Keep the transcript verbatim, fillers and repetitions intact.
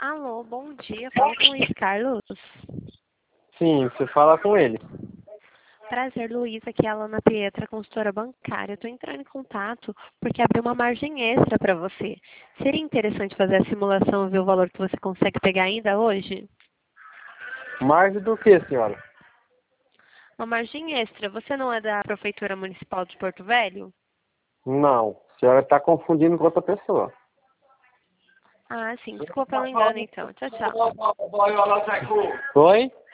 Alô, bom dia. Fala com o Luiz Carlos. Sim, você fala com ele. Prazer, Luiz. Aqui é a Alana Pietra, consultora bancária. Estou entrando em contato porque abriu uma margem extra para você. Seria interessante fazer a simulação e ver o valor que você consegue pegar ainda hoje? Margem do que, senhora? Uma margem extra. Você não é da Prefeitura Municipal de Porto Velho? Não, a senhora está confundindo com outra pessoa. Ah, sim. Desculpa pelo engano, então. Tchau, tchau. Oi?